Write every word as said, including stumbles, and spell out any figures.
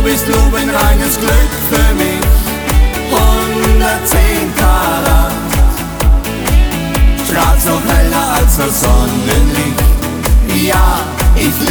bist lupenreines Glück für mich. hundertzehn Karat, strahlst noch heller als das Sonnenlicht. Ja, ich